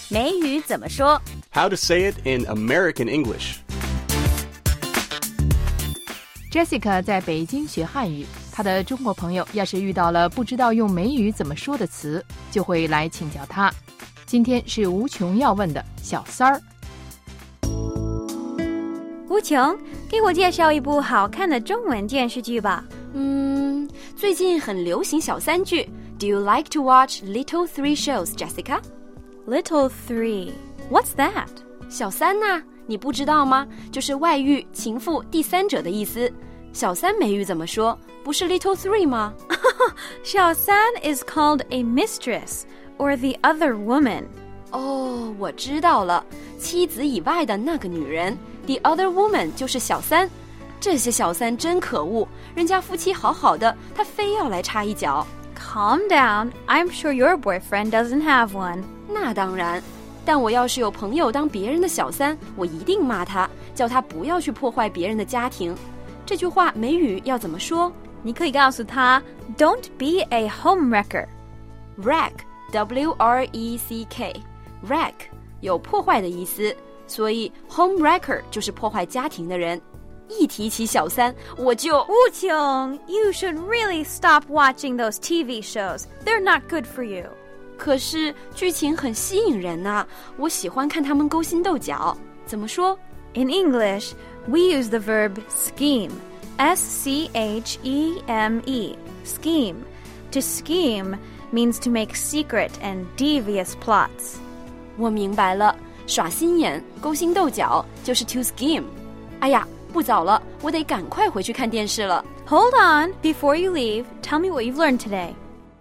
美语怎么说 How to say it in American English. Jessica 在北京学汉语，她的中国朋友要是遇到了不知道用美语怎么说的词，就会来请教她。今天是无穷要问的小三儿。 无穷，给我介绍一部好看的中文电视剧吧。 最近很流行小三剧。Do you like to watch Little Three shows, Jessica? Little Three, what's that? 小三呐，你不知道吗？就是外遇、情妇、第三者的意思。小三美语怎么说？不是 Little Three 吗？ 小三 is called a mistress or the other woman. 哦，我知道了，妻子以外的那个女人 The other woman 就是小三。这些小三真可恶，人家夫妻好好的，他非要来插一脚。 Calm down, I'm sure your boyfriend doesn't have one. 那当然，但我要是有朋友当别人的小三，我一定骂他，叫他不要去破坏别人的家庭。这句话美语要怎么说？ 你可以告诉他 Don't be a homewrecker. Wreck, W-R-E-C-K Wreck 有破坏的意思，所以 homewrecker 就是破坏家庭的人。一提起小三，我就无穷 You should really stop watching those TV shows. They're not good for you. 可是剧情很吸引人啊，我喜欢看他们勾心斗角。怎么说？ In English, we use the verb scheme. S-C-H-E-M-E. Scheme. To scheme means to make secret and devious plots. 我明白了，耍心眼、勾心斗角就是 to scheme。哎呀，不早了，我得赶快回去看电视了。 Hold on, before you leave, tell me what you've learned today.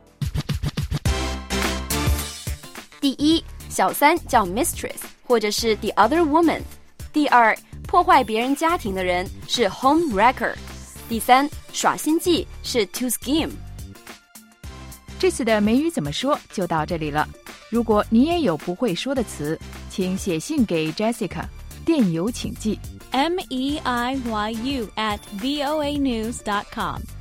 第一，小三叫 mistress 或者是 the other woman。第二，破坏别人家庭的人是 homewrecker。第三，耍心计是 to scheme。 这次的美语怎么说就到这里了。如果你也有不会说的词，请写信给 Jessica， 电邮请寄 MEIYU@voanews.com